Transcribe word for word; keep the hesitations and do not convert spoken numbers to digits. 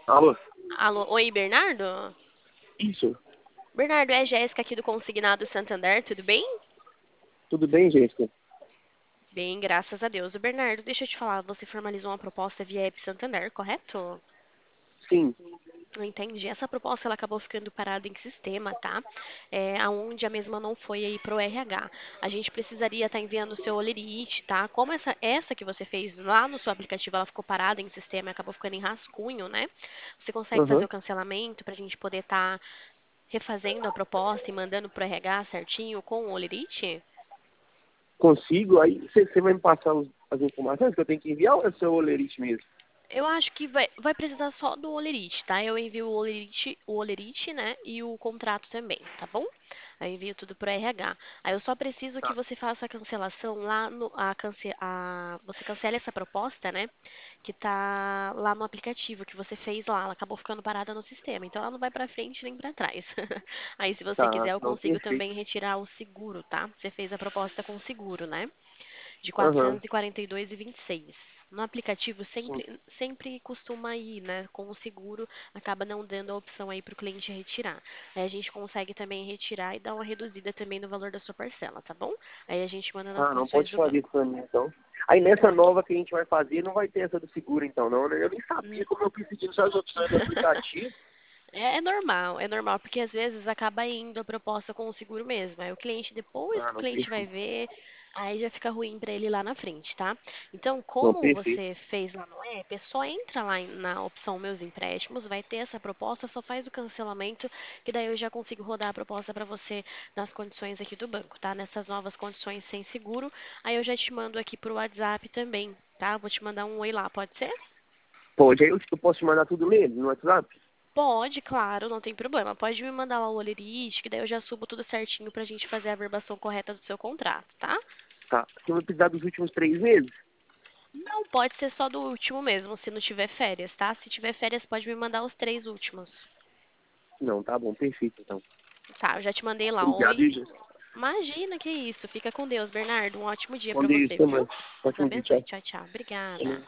Alô? Alô, oi, Bernardo? Isso. Bernardo, é Jéssica aqui do Consignado Santander, tudo bem? Tudo bem, Jéssica? Bem, graças a Deus. O Bernardo, deixa eu te falar, você formalizou uma proposta via App Santander, correto? Sim. Não entendi. Essa proposta ela acabou ficando parada em sistema, tá? É, aonde a mesma não foi aí pro R H. A gente precisaria estar enviando o seu Olerite, tá? Como essa, essa que você fez lá no seu aplicativo, ela ficou parada em sistema e acabou ficando em rascunho, né? Você consegue fazer Aham. o cancelamento para a gente poder estar refazendo a proposta e mandando pro R H certinho com o Olerite? Consigo? Aí você vai me passar os- as informações que eu tenho que enviar ou é seu olerite mesmo? Eu acho que vai, vai precisar só do Olerite, tá? Eu envio o Olerite, o Olerite, né? E o contrato também, tá bom? Eu envio tudo pro R H. Aí eu só preciso que Tá. você faça a cancelação lá no. A, cance, a, você cancele essa proposta, né? Que tá lá no aplicativo que você fez lá. Ela acabou ficando parada no sistema. Então ela não vai pra frente nem pra trás. Aí, se você Tá, quiser, eu não, consigo perfeito. também retirar o seguro, tá? Você fez a proposta com seguro, né? De Aham. quatrocentos e quarenta e dois e vinte e seis. No aplicativo Sim. sempre, sempre costuma ir, né? Com o seguro, acaba não dando a opção aí para o cliente retirar. Aí a gente consegue também retirar e dar uma reduzida também no valor da sua parcela, tá bom? Aí a gente manda nas Ah, não condições pode do fazer isso banco. pra mim, então. Aí nessa Pode. nova que a gente vai fazer, não vai ter essa do seguro, então, não, né? Eu nem sabia Hum. como eu fui pedindo só as opções do aplicativo. É, é normal, é normal, porque às vezes acaba indo a proposta com o seguro mesmo. Aí o cliente, depois Ah, que o não, cliente vai perfeito. ver, aí já fica ruim para ele lá na frente, tá? Então, Não, como perfeito. você fez lá no app, é só entra lá em- na opção Meus Empréstimos, vai ter essa proposta, só faz o cancelamento, que daí eu já consigo rodar a proposta para você nas condições aqui do banco, tá? Nessas novas condições sem seguro. Aí eu já te mando aqui pro WhatsApp também, tá? Vou te mandar um oi lá, pode ser? Pode. Aí eu, eu posso te mandar tudo nele, no WhatsApp? Pode, claro, não tem problema. Pode me mandar lá o olerite, que daí eu já subo tudo certinho pra gente fazer a verbação correta do seu contrato, tá? Tá. Você vai precisar dos últimos três meses? Não pode ser só do último mesmo, se não tiver férias, tá? Se tiver férias, pode me mandar os três últimos. Não, tá bom, perfeito, então. Tá, eu já te mandei lá. Obrigado, Oi. Jéssica. Imagina que isso. Fica com Deus, Bernardo. Um ótimo dia Com pra Deus, você, até viu? mais. Deus Ótimo dia, abençoe. tchau. Tchau, tchau. Obrigada.